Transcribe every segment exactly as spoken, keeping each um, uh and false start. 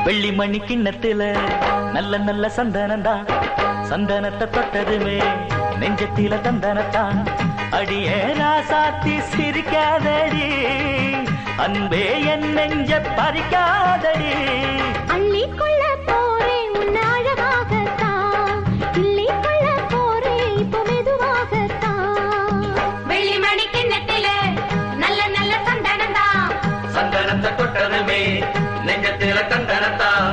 வெள்ளி மணி கிண்ணத்துல நல்ல நல்ல சந்தனந்தா சந்தனத்தை தொட்டதுமே நெஞ்சத்தில தந்தனத்தான் அடியே ராசாத்தி சிரிக்காதடி அன்பே என் நெஞ்ச பறிக்காதடி அள்ளி கொள்ள போரே உன்னை அழகாகத்தான் கிள்ளி கொள்ள போரே இப்போ மெதுவாகத்தான் வெள்ளி மணி கிண்ணத்தில நல்ல நல்ல சந்தனந்தா சந்தனத்தை தொட்டதுமே நெஞ்சத்தில தந்தனத்தான்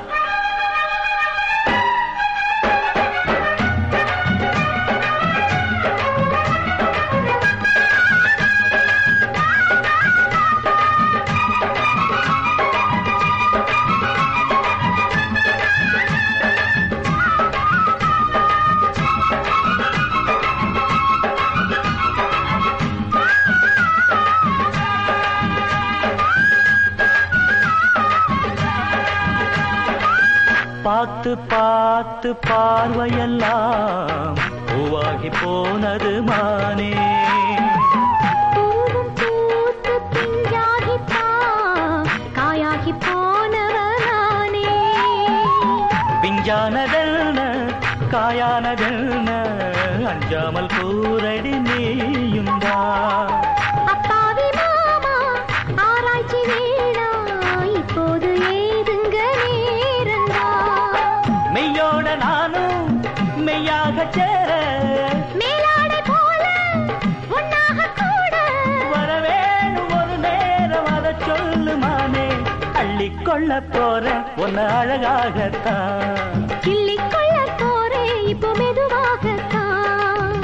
பார்த்து பார்த்து பார்வையெல்லாம் பூவாகி போனது மானே பூவும் பூத்து பிஞ்சாகித்தான் காயாகி போனவனானே பிஞ்சானதென்ன காயானதென்ன அஞ்சாமல் கூரடி நீயுந்தா அப்பாவி மாமா ஆராய்ச்சி வேணா இப்போது ஏதுங்க நேரந்தா மெய்யோட நானும் மெய்யாக சேர மேலாடை போல ஒன்னாக கூட வரவேணும் ஒரு நேரம் அதை சொல்லுமானே அள்ளிக்கொள்ள போற ஒன்னு அழகாகத்தான் கிள்ளி கொள்ள போரே இப்போ மெதுவாகத்தான்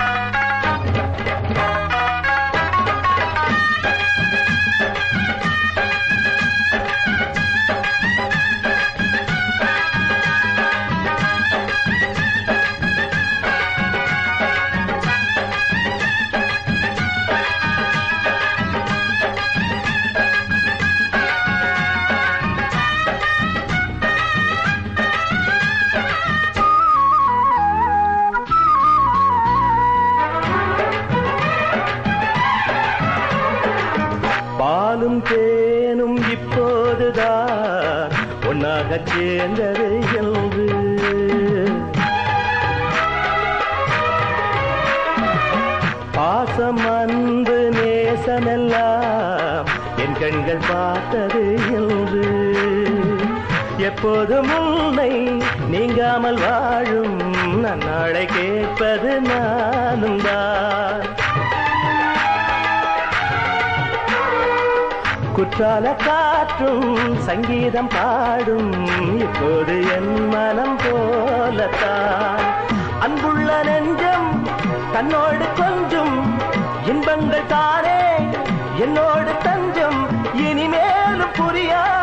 பாலும் தேனும் இப்போதுதான் ஒன்னாக சேர்ந்தது என்று பாசம் அன்பு நேசமெல்லாம் என் கண்கள் பார்த்தது என்று எப்போதும் உன்னை நீங்காமல் வாழும் நன்னாளை கேட்பது நானும் தான் குற்றால காற்றும் சங்கீதம் பாடும் இப்போது என் மனம் போலத்தான் அன்புள்ள நெஞ்சம் தன்னோடு கொஞ்சம் இன்பங்கள் தானே என்னோடு தஞ்சம் இனிமேலும் புரியா